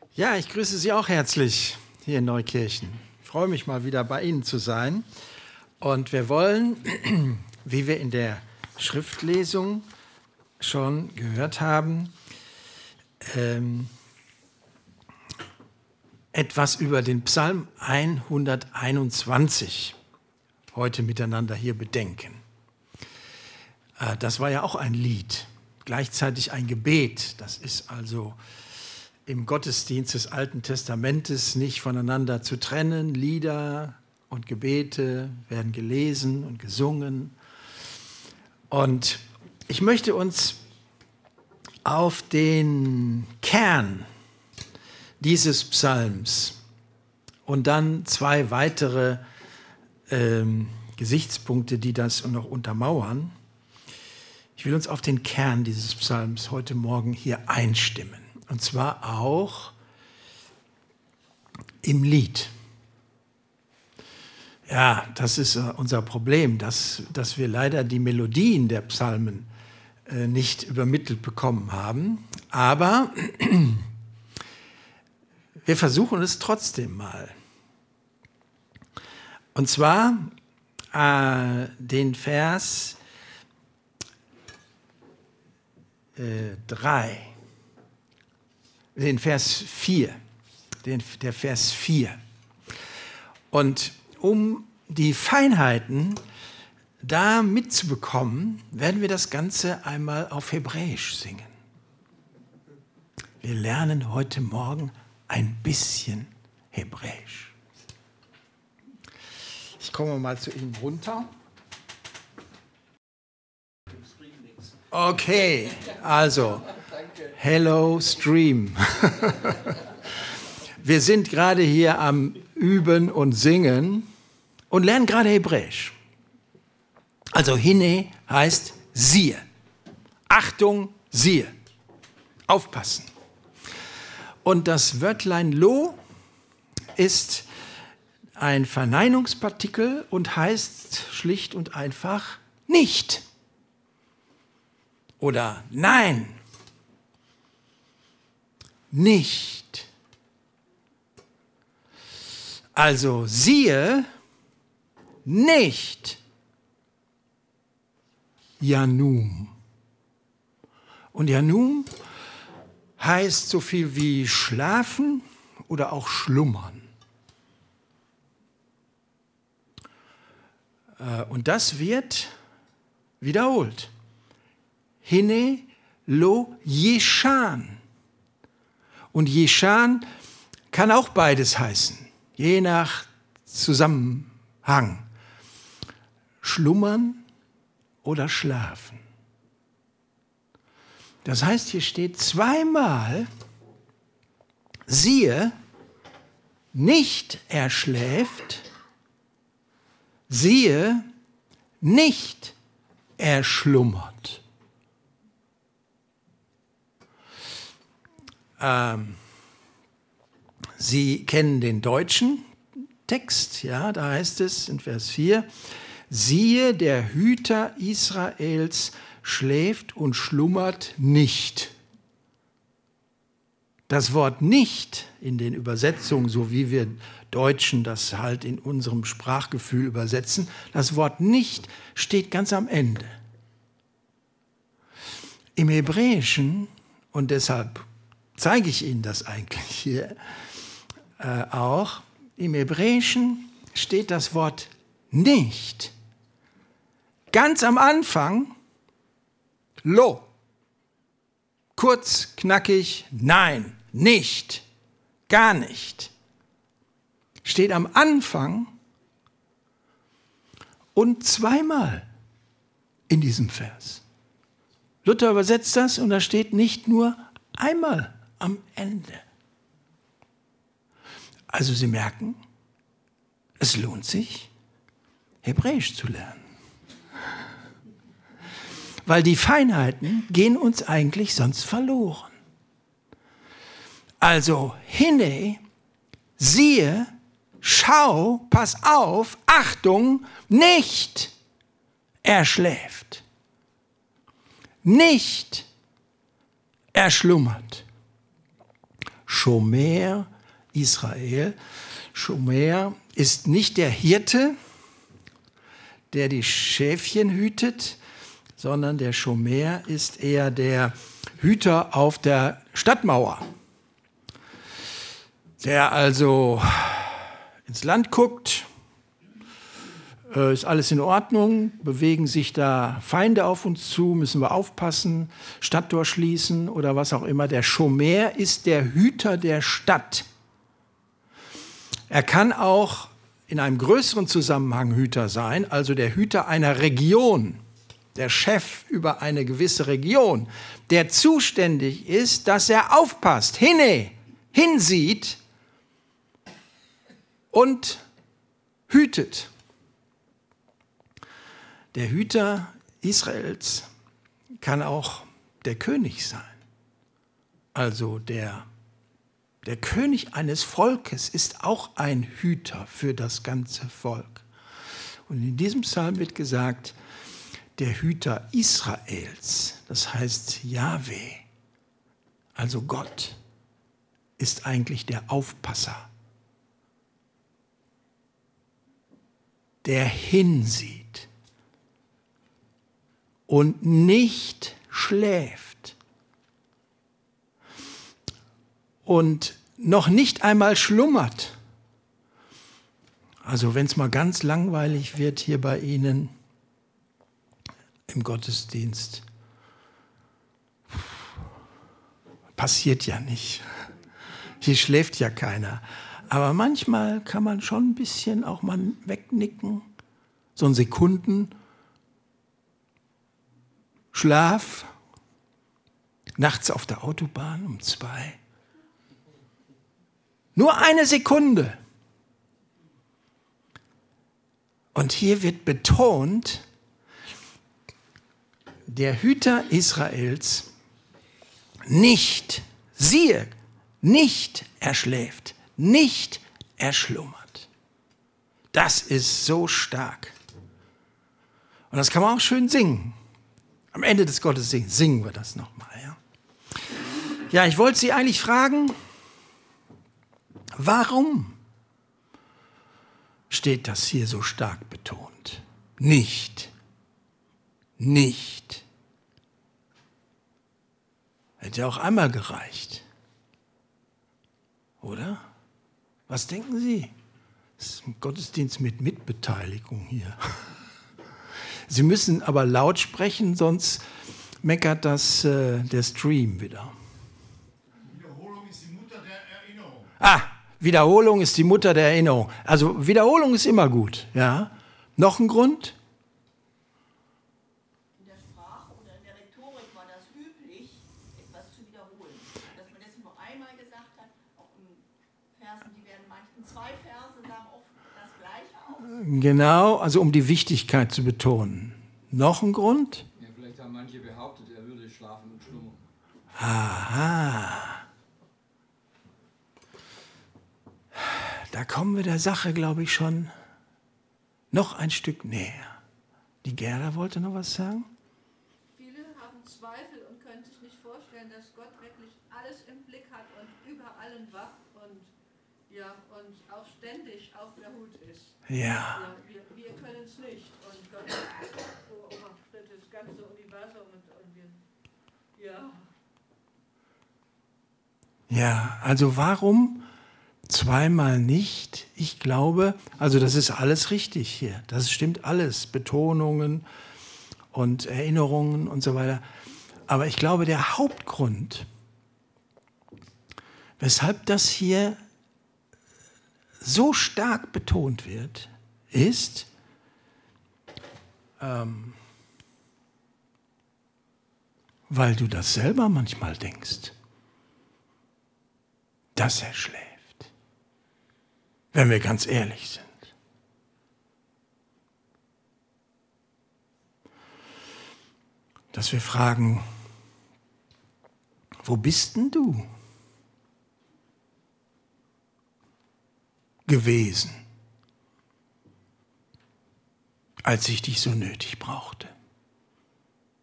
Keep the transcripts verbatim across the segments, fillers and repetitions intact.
Ja, ich grüße Sie auch herzlich hier in Neukirchen. Ich freue mich mal wieder bei Ihnen zu sein. Und wir wollen, wie wir in der Schriftlesung schon gehört haben, ähm, etwas über den Psalm hunderteinundzwanzig heute miteinander hier bedenken. Äh, das war ja auch ein Lied, gleichzeitig ein Gebet. Das ist also im Gottesdienst des Alten Testamentes nicht voneinander zu trennen. Lieder und Gebete werden gelesen und gesungen. Und ich möchte uns auf den Kern dieses Psalms und dann zwei weitere ähm, Gesichtspunkte, die das noch untermauern. Ich will uns auf den Kern dieses Psalms heute Morgen hier einstimmen. Und zwar auch im Lied. Ja, das ist unser Problem, dass, dass wir leider die Melodien der Psalmen äh, nicht übermittelt bekommen haben. Aber wir versuchen es trotzdem mal. Und zwar äh, den Vers äh, drei. Den Vers vier, den, der Vers vier. Und um die Feinheiten da mitzubekommen, werden wir das Ganze einmal auf Hebräisch singen. Wir lernen heute Morgen ein bisschen Hebräisch. Ich komme mal zu Ihnen runter. Okay, also, hello Stream. Wir sind gerade hier am Üben und Singen und lernen gerade Hebräisch. Also Hine heißt siehe. Achtung, siehe. Aufpassen. Und das Wörtlein lo ist ein Verneinungspartikel und heißt schlicht und einfach nicht. Oder nein. Nicht. Also siehe nicht. Janum. Und Janum heißt so viel wie schlafen oder auch schlummern. Und das wird wiederholt. Hine lo yeshan. Und yeshan kann auch beides heißen, je nach Zusammenhang. Schlummern oder schlafen. Das heißt, hier steht zweimal, siehe, nicht er schläft, siehe, nicht er schlummert. Ähm, Sie kennen den deutschen Text, ja, da heißt es in Vers vier, siehe, der Hüter Israels schläft und schlummert nicht. Das Wort nicht in den Übersetzungen, so wie wir Deutschen das halt in unserem Sprachgefühl übersetzen, das Wort nicht steht ganz am Ende. Im Hebräischen, und deshalb zeige ich Ihnen das eigentlich hier äh, auch, im Hebräischen steht das Wort nicht ganz am Anfang, lo, kurz, knackig, nein, nicht, gar nicht. Steht am Anfang und zweimal in diesem Vers. Luther übersetzt das und da steht nicht nur einmal am Ende. Also Sie merken, es lohnt sich, Hebräisch zu lernen. Weil die Feinheiten gehen uns eigentlich sonst verloren. Also hine, siehe, schau, pass auf, Achtung, nicht, er schläft. Nicht, er schlummert. Shomer Israel. Shomer ist nicht der Hirte, der die Schäfchen hütet, sondern der Shomer ist eher der Hüter auf der Stadtmauer, der also ins Land guckt, äh, ist alles in Ordnung, bewegen sich da Feinde auf uns zu, müssen wir aufpassen, Stadttor schließen oder was auch immer. Der Shomer ist der Hüter der Stadt. Er kann auch in einem größeren Zusammenhang Hüter sein, also der Hüter einer Region, der Chef über eine gewisse Region, der zuständig ist, dass er aufpasst, hinne, hinsieht und hütet. Der Hüter Israels kann auch der König sein. Also der, der König eines Volkes ist auch ein Hüter für das ganze Volk. Und in diesem Psalm wird gesagt, der Hüter Israels, das heißt Jahwe, also Gott, ist eigentlich der Aufpasser, der hinsieht und nicht schläft und noch nicht einmal schlummert. Also wenn es mal ganz langweilig wird hier bei Ihnen im Gottesdienst, passiert ja nicht. Hier schläft ja keiner. Aber manchmal kann man schon ein bisschen auch mal wegnicken. So ein Sekunden Schlaf, nachts auf der Autobahn um zwei. Nur eine Sekunde. Und hier wird betont, der Hüter Israels nicht, siehe, nicht erschläft, nicht erschlummert. Das ist so stark. Und das kann man auch schön singen. Am Ende des Gottesdienstes singen wir das nochmal. Ja? ja, ich wollte Sie eigentlich fragen, warum steht das hier so stark betont? Nicht. Nicht. Hätte ja auch einmal gereicht. Oder? Was denken Sie? Das ist ein Gottesdienst mit Mitbeteiligung hier. Sie müssen aber laut sprechen, sonst meckert das äh, der Stream wieder. Wiederholung ist die Mutter der Erinnerung. Ah, Wiederholung ist die Mutter der Erinnerung. Also Wiederholung ist immer gut. Ja? Noch ein Grund? In der Sprache oder in der Rhetorik war das üblich, etwas zu wiederholen. Dass man das nur einmal gesagt hat, auch in Versen, die werden manchmal zwei Verse sagen oft das Gleiche aus. Genau, also um die Wichtigkeit zu betonen. Noch ein Grund? Ja, vielleicht haben manche behauptet, er würde schlafen und schlummern. Aha. Da kommen wir der Sache, glaube ich, schon noch ein Stück näher. Die Gerda wollte noch was sagen? Viele haben Zweifel und können sich nicht vorstellen, dass Gott wirklich alles im Blick hat und über allen wacht und, ja, und auch ständig auf der Hut ist. Ja. Ja, wir wir können es nicht und Gott beobachtet das ganze Universum und, und wir, ja. Ja, also warum zweimal nicht? Ich glaube, also das ist alles richtig hier. Das stimmt alles. Betonungen und Erinnerungen und so weiter. Aber ich glaube, der Hauptgrund, weshalb das hier so stark betont wird, ist, ähm, weil du das selber manchmal denkst, dass er schläft. Wenn wir ganz ehrlich sind. Dass wir fragen, wo bist denn du gewesen, als ich dich so nötig brauchte?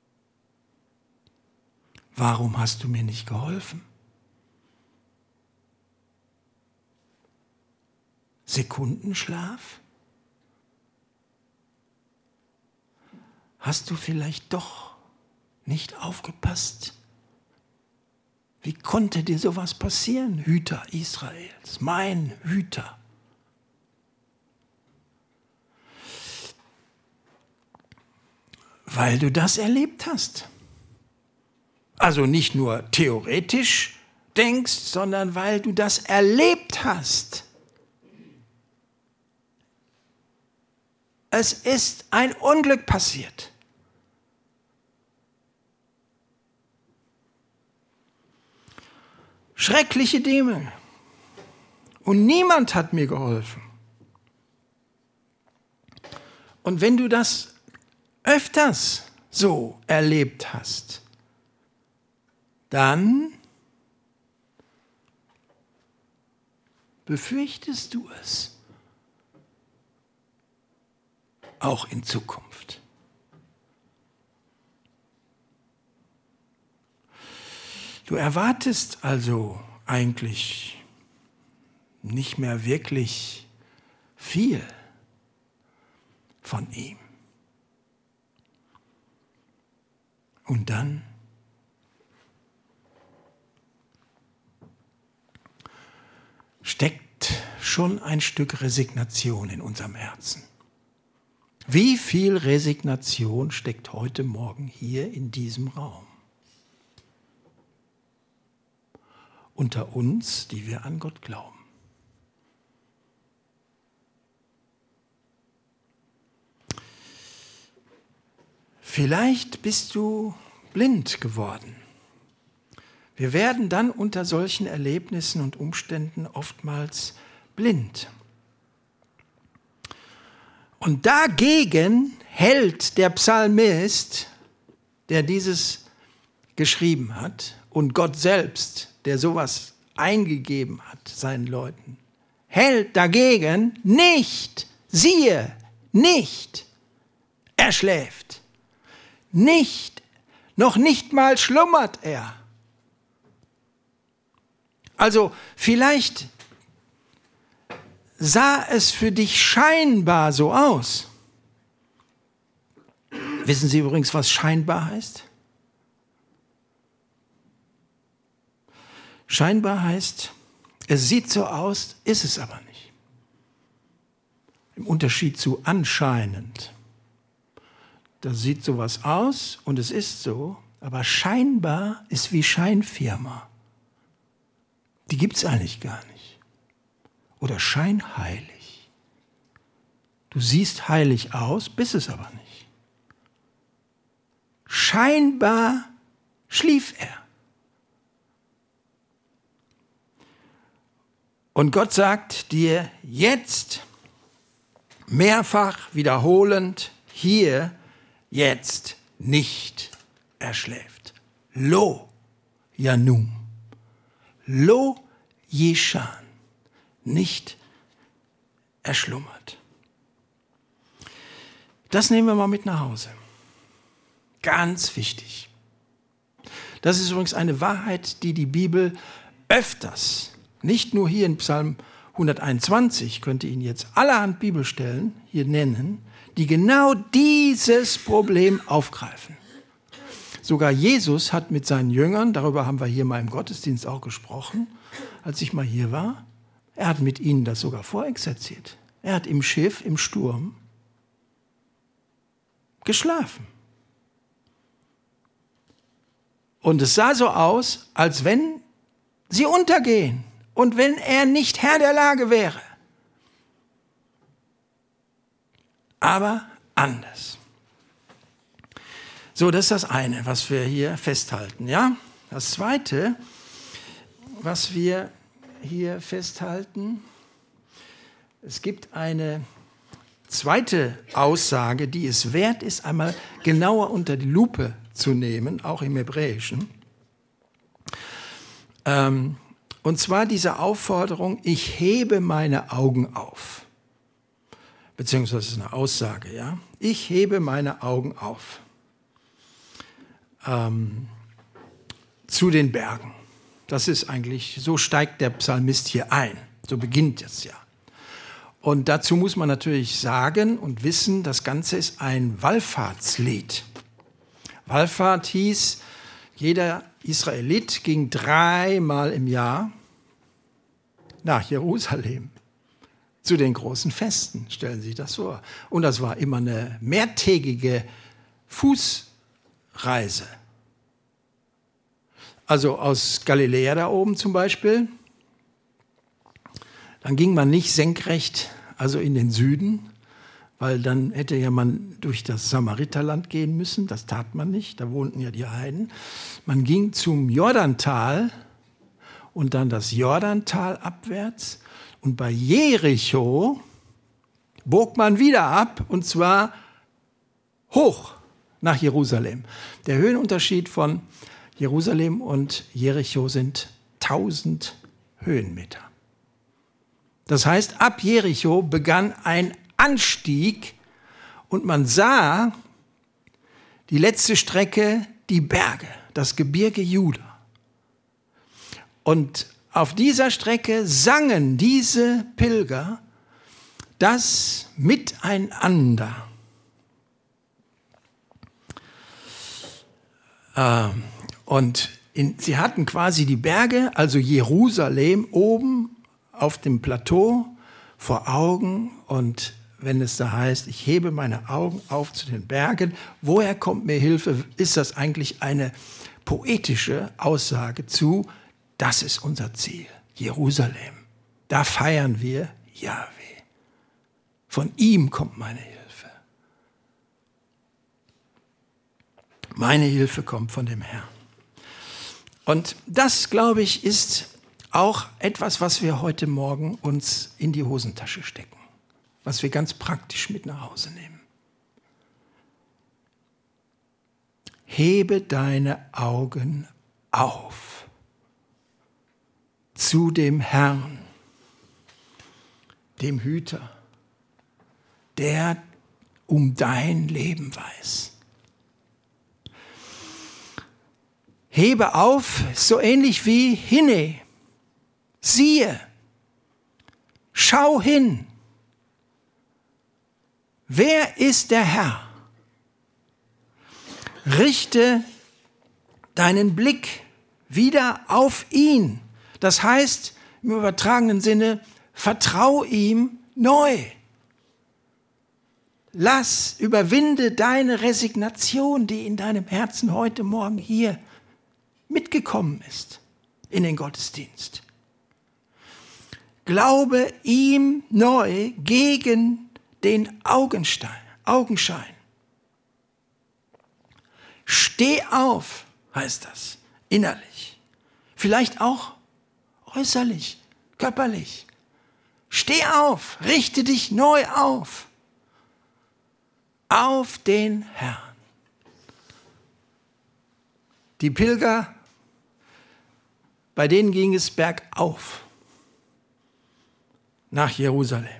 Warum hast du mir nicht geholfen? Sekundenschlaf? Hast du vielleicht doch nicht aufgepasst? Wie konnte dir sowas passieren, Hüter Israels, mein Hüter? Weil du das erlebt hast. Also nicht nur theoretisch denkst, sondern weil du das erlebt hast. Es ist ein Unglück passiert. Schreckliche Dinge. Und niemand hat mir geholfen. Und wenn du das öfters so erlebt hast, dann befürchtest du es auch in Zukunft. Du erwartest also eigentlich nicht mehr wirklich viel von ihm. Und dann steckt schon ein Stück Resignation in unserem Herzen. Wie viel Resignation steckt heute Morgen hier in diesem Raum? Unter uns, die wir an Gott glauben. Vielleicht bist du blind geworden. Wir werden dann unter solchen Erlebnissen und Umständen oftmals blind. Und dagegen hält der Psalmist, der dieses geschrieben hat, und Gott selbst, der sowas eingegeben hat seinen Leuten, hält dagegen nicht, siehe, nicht, er schläft, nicht, noch nicht mal schlummert er. Also vielleicht sah es für dich scheinbar so aus. Wissen Sie übrigens, was scheinbar heißt? Scheinbar heißt, es sieht so aus, ist es aber nicht. Im Unterschied zu anscheinend. Da sieht sowas aus und es ist so, aber scheinbar ist wie Scheinfirma. Die gibt es eigentlich gar nicht. Oder scheinheilig. Du siehst heilig aus, bist es aber nicht. Scheinbar schlief er. Und Gott sagt dir jetzt mehrfach wiederholend, hier, jetzt nicht, er schläft. Lo Yanum. Lo Yeshan. Nicht erschlummert. Das nehmen wir mal mit nach Hause. Ganz wichtig. Das ist übrigens eine Wahrheit, die die Bibel öfters, nicht nur hier in Psalm hunderteinundzwanzig, könnte Ihnen jetzt allerhand Bibelstellen hier nennen, die genau dieses Problem aufgreifen. Sogar Jesus hat mit seinen Jüngern, darüber haben wir hier mal im Gottesdienst auch gesprochen, als ich mal hier war, er hat mit ihnen das sogar vorexerziert. Er hat im Schiff, im Sturm geschlafen. Und es sah so aus, als wenn sie untergehen und wenn er nicht Herr der Lage wäre. Aber anders. So, das ist das eine, was wir hier festhalten. Ja? Das zweite, was wir hier festhalten, es gibt eine zweite Aussage, die es wert ist, einmal genauer unter die Lupe zu nehmen, auch im Hebräischen. Ähm, und zwar diese Aufforderung, ich hebe meine Augen auf. Beziehungsweise das ist eine Aussage, ja. Ich hebe meine Augen auf. Ähm, zu den Bergen. Das ist eigentlich, so steigt der Psalmist hier ein. So beginnt es ja. Und dazu muss man natürlich sagen und wissen, das Ganze ist ein Wallfahrtslied. Wallfahrt hieß, jeder Israelit ging dreimal im Jahr nach Jerusalem zu den großen Festen. Stellen Sie sich das vor. Und das war immer eine mehrtägige Fußreise. Also aus Galiläa da oben zum Beispiel. Dann ging man nicht senkrecht, also in den Süden, weil dann hätte ja man durch das Samariterland gehen müssen. Das tat man nicht, da wohnten ja die Heiden. Man ging zum Jordantal und dann das Jordantal abwärts. Und bei Jericho bog man wieder ab, und zwar hoch nach Jerusalem. Der Höhenunterschied von Jerusalem und Jericho sind tausend Höhenmeter. Das heißt, ab Jericho begann ein Anstieg und man sah die letzte Strecke, die Berge, das Gebirge Juda. Und auf dieser Strecke sangen diese Pilger das Miteinander. Ähm, und in, sie hatten quasi die Berge, also Jerusalem, oben auf dem Plateau vor Augen. Und wenn es da heißt, ich hebe meine Augen auf zu den Bergen, woher kommt mir Hilfe, ist das eigentlich eine poetische Aussage zu, das ist unser Ziel, Jerusalem. Da feiern wir Jahwe. Von ihm kommt meine Hilfe. Meine Hilfe kommt von dem Herrn. Und das, glaube ich, ist auch etwas, was wir heute Morgen uns in die Hosentasche stecken, was wir ganz praktisch mit nach Hause nehmen. Hebe deine Augen auf zu dem Herrn, dem Hüter, der um dein Leben weiß. Hebe auf, so ähnlich wie Hinne. Siehe, schau hin. Wer ist der Herr? Richte deinen Blick wieder auf ihn. Das heißt, im übertragenen Sinne, vertrau ihm neu. Lass, überwinde deine Resignation, die in deinem Herzen heute Morgen hier mitgekommen ist in den Gottesdienst. Glaube ihm neu gegen den Augenstein, Augenschein. Steh auf, heißt das, innerlich. Vielleicht auch äußerlich, körperlich. Steh auf, richte dich neu auf. Auf den Herrn. Die Pilger, bei denen ging es bergauf nach Jerusalem.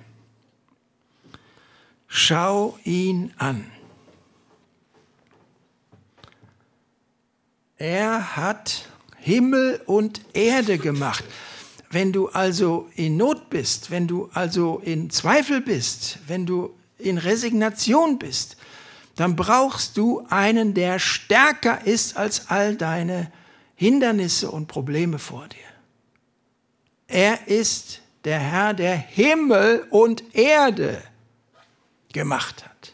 Schau ihn an. Er hat Himmel und Erde gemacht. Wenn du also in Not bist, wenn du also in Zweifel bist, wenn du in Resignation bist, dann brauchst du einen, der stärker ist als all deine Hindernisse und Probleme vor dir. Er ist der Herr, der Himmel und Erde gemacht hat.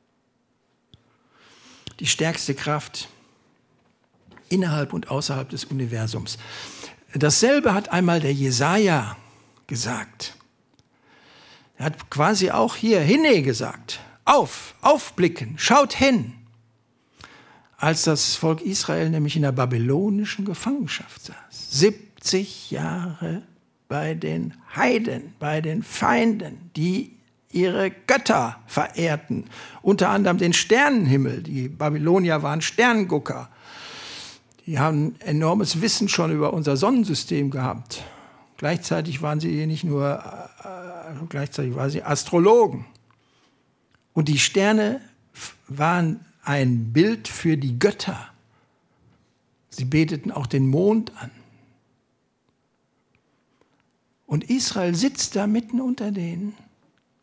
Die stärkste Kraft innerhalb und außerhalb des Universums. Dasselbe hat einmal der Jesaja gesagt. Er hat quasi auch hier Hinne gesagt. Auf, aufblicken, schaut hin. Als das Volk Israel nämlich in der babylonischen Gefangenschaft saß. siebzig Jahre bei den Heiden, bei den Feinden, die ihre Götter verehrten. Unter anderem den Sternenhimmel. Die Babylonier waren Sterngucker. Die haben enormes Wissen schon über unser Sonnensystem gehabt. Gleichzeitig waren sie nicht nur, äh, gleichzeitig waren sie Astrologen. Und die Sterne waren ein Bild für die Götter. Sie beteten auch den Mond an. Und Israel sitzt da mitten unter denen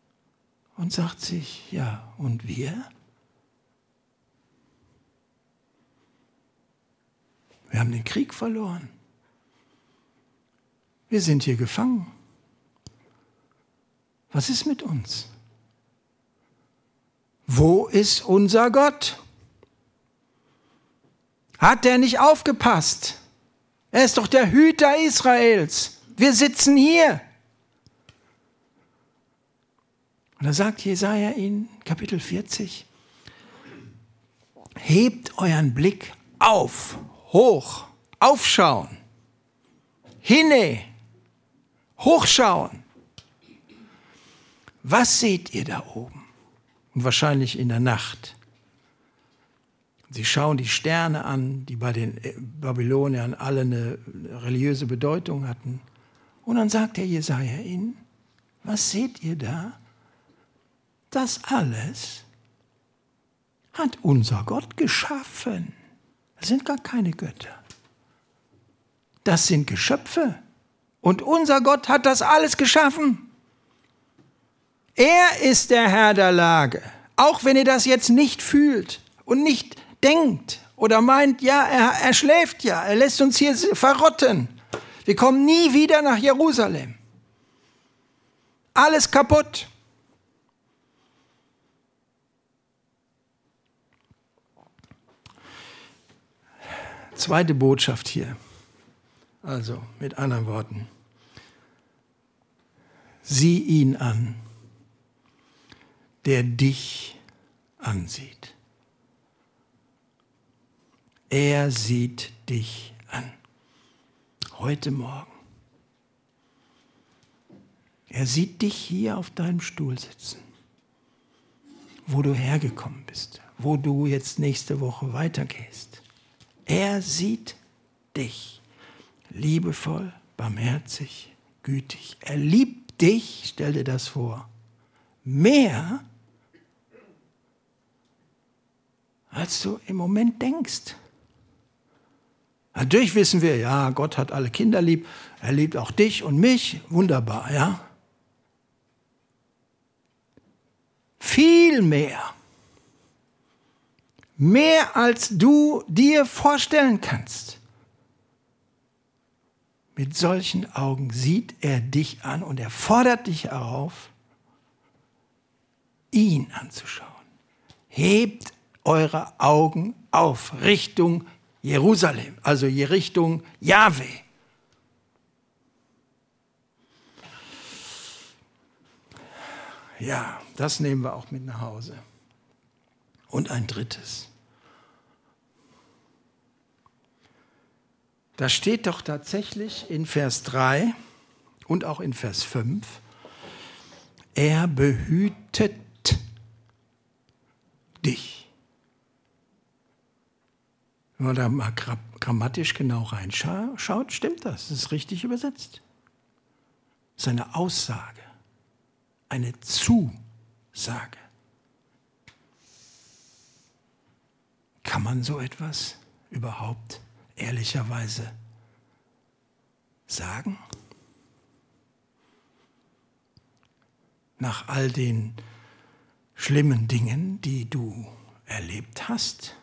und sagt sich, ja, und wir? Wir haben den Krieg verloren. Wir sind hier gefangen. Was ist mit uns? Wo ist unser Gott? Hat der nicht aufgepasst? Er ist doch der Hüter Israels. Wir sitzen hier. Und da sagt Jesaja in Kapitel vierzig, hebt euren Blick auf, hoch, aufschauen, hinne, hochschauen. Was seht ihr da oben? Und wahrscheinlich in der Nacht. Sie schauen die Sterne an, die bei den Babyloniern alle eine religiöse Bedeutung hatten. Und dann sagt der Jesaja ihnen, was seht ihr da? Das alles hat unser Gott geschaffen. Das sind gar keine Götter. Das sind Geschöpfe. Und unser Gott hat das alles geschaffen. Er ist der Herr der Lage. Auch wenn ihr das jetzt nicht fühlt und nicht denkt oder meint, ja, er, er schläft ja, er lässt uns hier verrotten. Wir kommen nie wieder nach Jerusalem. Alles kaputt. Zweite Botschaft hier. Also mit anderen Worten. Sieh ihn an, der dich ansieht. Er sieht dich an. Heute Morgen. Er sieht dich hier auf deinem Stuhl sitzen, wo du hergekommen bist, wo du jetzt nächste Woche weitergehst. Er sieht dich liebevoll, barmherzig, gütig. Er liebt dich, stell dir das vor, mehr, als du im Moment denkst. Natürlich wissen wir, ja, Gott hat alle Kinder lieb, er liebt auch dich und mich, wunderbar, ja. Viel mehr. Mehr als du dir vorstellen kannst. Mit solchen Augen sieht er dich an und er fordert dich auf, ihn anzuschauen. Hebt eure Augen auf Richtung Jerusalem, also Richtung Jahwe. Ja, das nehmen wir auch mit nach Hause. Und ein drittes. Da steht doch tatsächlich in Vers drei und auch in Vers fünf, er behütet dich. Wenn man da mal grammatisch genau reinschaut, stimmt das. Das ist richtig übersetzt. Das ist eine Aussage, eine Zusage. Kann man so etwas überhaupt ehrlicherweise sagen? Nach all den schlimmen Dingen, die du erlebt hast?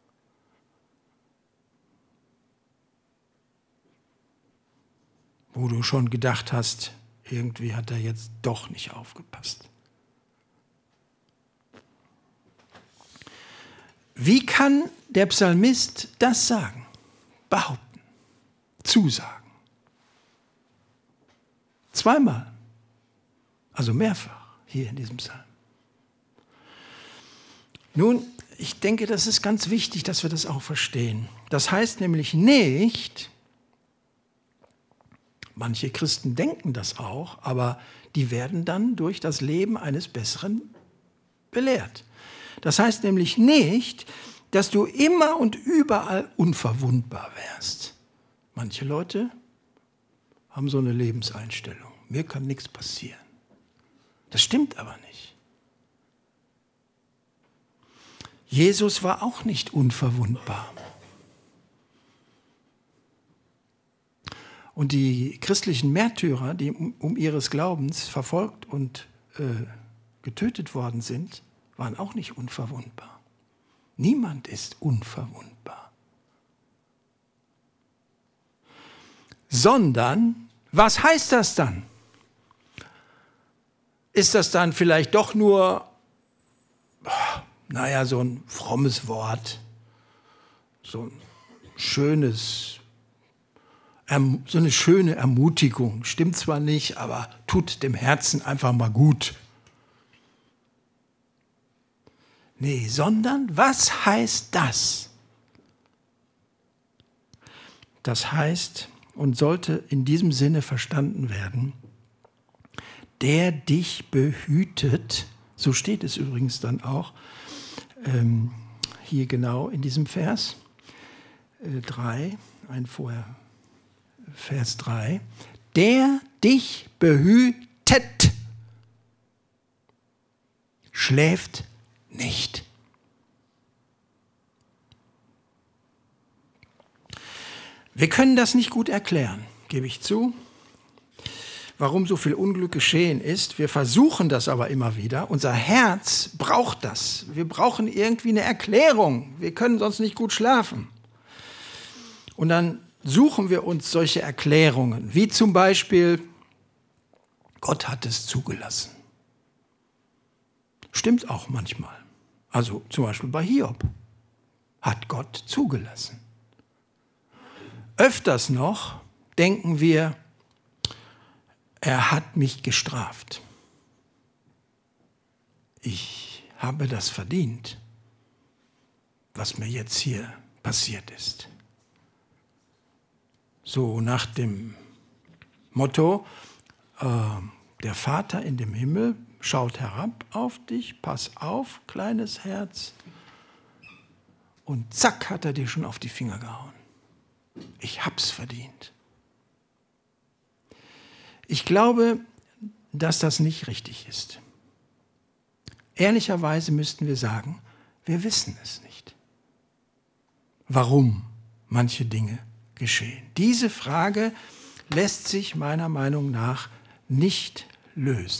Wo du schon gedacht hast, irgendwie hat er jetzt doch nicht aufgepasst. Wie kann der Psalmist das sagen? Behaupten, zusagen. Zweimal, also mehrfach hier in diesem Psalm. Nun, ich denke, das ist ganz wichtig, dass wir das auch verstehen. Das heißt nämlich nicht, manche Christen denken das auch, aber die werden dann durch das Leben eines Besseren belehrt. Das heißt nämlich nicht, dass du immer und überall unverwundbar wärst. Manche Leute haben so eine Lebenseinstellung. Mir kann nichts passieren. Das stimmt aber nicht. Jesus war auch nicht unverwundbar. Und die christlichen Märtyrer, die um ihres Glaubens verfolgt und äh, getötet worden sind, waren auch nicht unverwundbar. Niemand ist unverwundbar. Sondern, was heißt das dann? Ist das dann vielleicht doch nur, naja, so ein frommes Wort, so ein schönes, so eine schöne Ermutigung? Stimmt zwar nicht, aber tut dem Herzen einfach mal gut. Nee, sondern was heißt das? Das heißt und sollte in diesem Sinne verstanden werden, der dich behütet, so steht es übrigens dann auch ähm, hier genau in diesem Vers äh, drei, ein vorher, Vers drei, der dich behütet, schläft nicht. Wir können das nicht gut erklären, gebe ich zu, warum so viel Unglück geschehen ist. Wir versuchen das aber immer wieder. Unser Herz braucht das. Wir brauchen irgendwie eine Erklärung. Wir können sonst nicht gut schlafen. Und dann suchen wir uns solche Erklärungen, wie zum Beispiel, Gott hat es zugelassen. Stimmt auch manchmal. Also zum Beispiel bei Hiob hat Gott zugelassen. Öfters noch denken wir, er hat mich gestraft. Ich habe das verdient, was mir jetzt hier passiert ist. So nach dem Motto, äh, der Vater in dem Himmel schaut herab auf dich, pass auf, kleines Herz. Und zack, hat er dir schon auf die Finger gehauen. Ich hab's verdient. Ich glaube, dass das nicht richtig ist. Ehrlicherweise müssten wir sagen, wir wissen es nicht, warum manche Dinge geschehen. Diese Frage lässt sich meiner Meinung nach nicht lösen.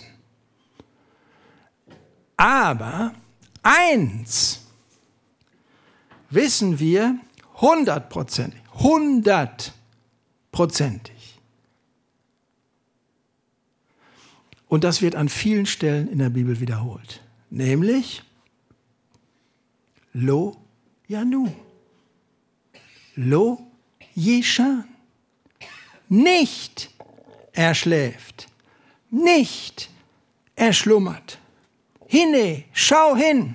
Aber eins wissen wir hundertprozentig, hundertprozentig. Und das wird an vielen Stellen in der Bibel wiederholt. Nämlich Lo Yanu. Lo Yeshan. Nicht er schläft. Nicht er schlummert. Hine, schau hin.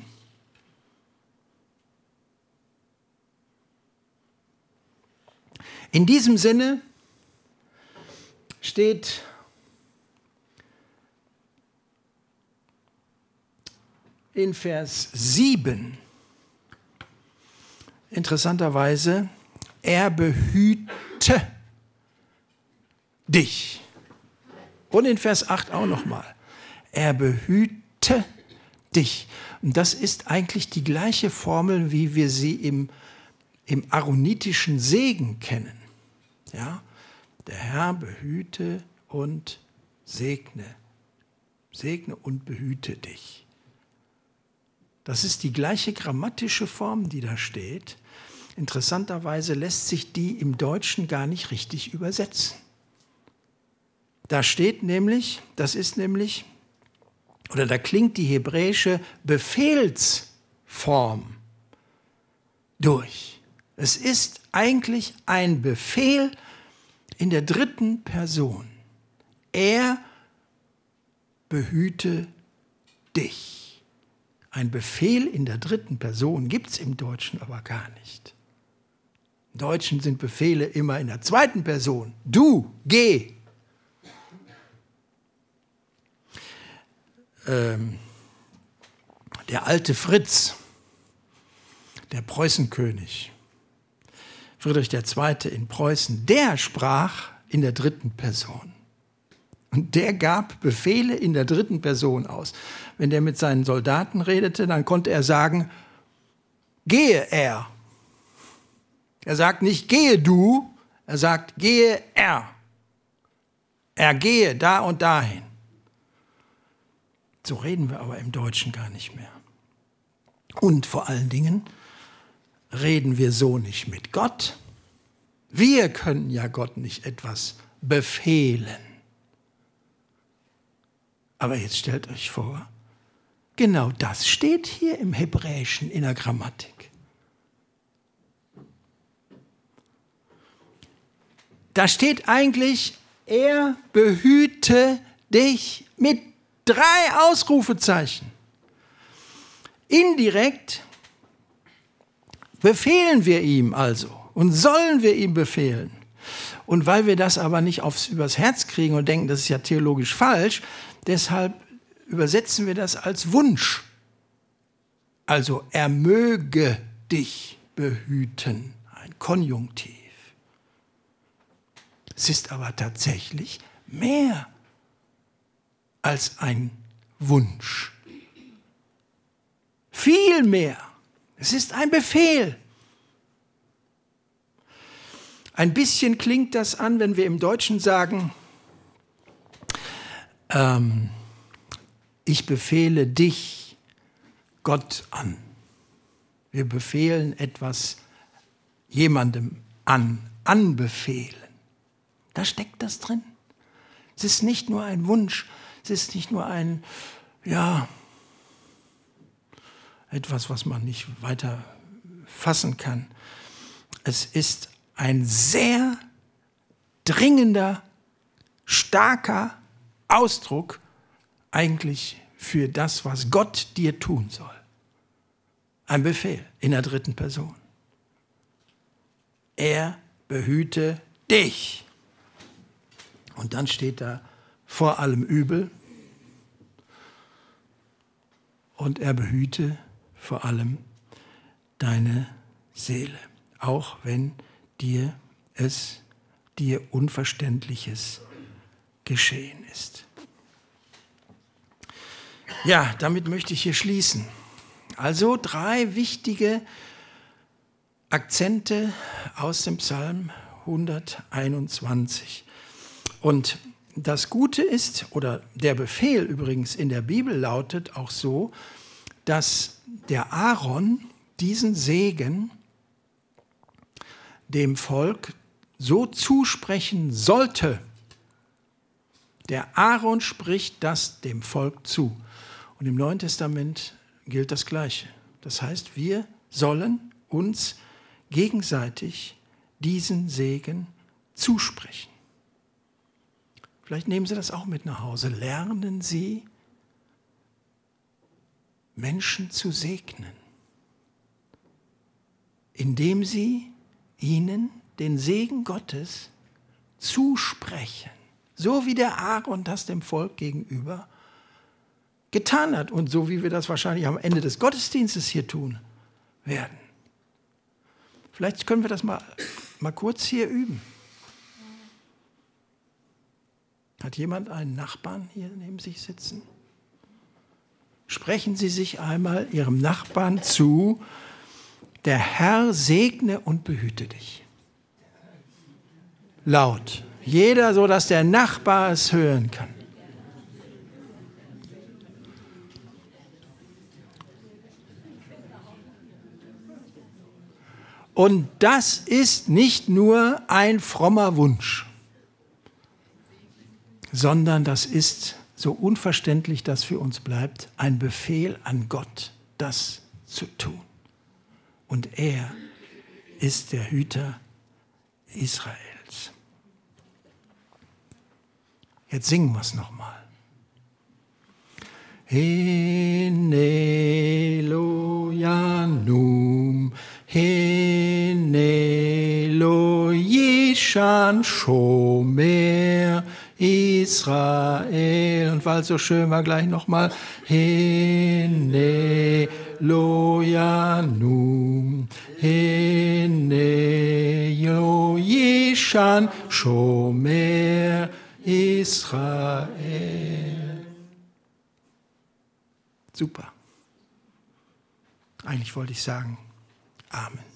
In diesem Sinne steht in Vers sieben interessanterweise, er behüte dich. Und in Vers acht auch nochmal, er behüte dich. Und das ist eigentlich die gleiche Formel, wie wir sie im, im aaronitischen Segen kennen. Ja? Der Herr behüte und segne. Segne und behüte dich. Das ist die gleiche grammatische Form, die da steht. Interessanterweise lässt sich die im Deutschen gar nicht richtig übersetzen. Da steht nämlich, das ist nämlich, oder da klingt die hebräische Befehlsform durch. Es ist eigentlich ein Befehl in der dritten Person. Er behüte dich. Ein Befehl in der dritten Person gibt es im Deutschen aber gar nicht. Im Deutschen sind Befehle immer in der zweiten Person. Du, geh. Ähm, der alte Fritz, der Preußenkönig, Friedrich der Zweite in Preußen, der sprach in der dritten Person. Und der gab Befehle in der dritten Person aus. Wenn der mit seinen Soldaten redete, dann konnte er sagen, gehe er. Er sagt nicht, gehe du, er sagt, gehe er. Er gehe da und dahin. So reden wir aber im Deutschen gar nicht mehr. Und vor allen Dingen reden wir so nicht mit Gott. Wir können ja Gott nicht etwas befehlen. Aber jetzt stellt euch vor, genau das steht hier im Hebräischen in der Grammatik. Da steht eigentlich, er behüte dich mit drei Ausrufezeichen. Indirekt befehlen wir ihm also und sollen wir ihm befehlen. Und weil wir das aber nicht aufs, übers Herz kriegen und denken, das ist ja theologisch falsch, deshalb übersetzen wir das als Wunsch. Also er möge dich behüten, ein Konjunktiv. Es ist aber tatsächlich mehr als ein Wunsch. Viel mehr. Es ist ein Befehl. Ein bisschen klingt das an, wenn wir im Deutschen sagen, ähm, ich befehle dich Gott an. Wir befehlen etwas jemandem an, anbefehlen. Da steckt das drin. Es ist nicht nur ein Wunsch, es ist nicht nur ein, ja, etwas, was man nicht weiter fassen kann. Es ist ein sehr dringender, starker Ausdruck eigentlich für das, was Gott dir tun soll. Ein Befehl in der dritten Person. Er behüte dich. Und dann steht da vor allem Übel und er behüte vor allem deine Seele, auch wenn dir es dir Unverständliches geschehen ist. Ja, damit möchte ich hier schließen. Also drei wichtige Akzente aus dem Psalm hunderteinundzwanzig. Und das Gute ist, oder der Befehl übrigens in der Bibel lautet auch so, dass der Aaron diesen Segen dem Volk so zusprechen sollte. Der Aaron spricht das dem Volk zu. Und im Neuen Testament gilt das Gleiche. Das heißt, wir sollen uns gegenseitig diesen Segen zusprechen. Vielleicht nehmen Sie das auch mit nach Hause. Lernen Sie, Menschen zu segnen, indem Sie ihnen den Segen Gottes zusprechen, so wie der Aaron das dem Volk gegenüber getan hat und so wie wir das wahrscheinlich am Ende des Gottesdienstes hier tun werden. Vielleicht können wir das mal, mal kurz hier üben. Hat jemand einen Nachbarn hier neben sich sitzen? Sprechen Sie sich einmal Ihrem Nachbarn zu, der Herr segne und behüte dich. Laut. Jeder, so dass der Nachbar es hören kann. Und das ist nicht nur ein frommer Wunsch, sondern das ist, so unverständlich das für uns bleibt, ein Befehl an Gott, das zu tun. Und er ist der Hüter Israels. Jetzt singen wir es nochmal. Hinelo Janum, Hinelo Yishan Shomer Israel. Und weil es so schön war, gleich nochmal. Hinelo Janum, Hinelo Yishan Shomer Israel. Super. Eigentlich wollte ich sagen, Amen.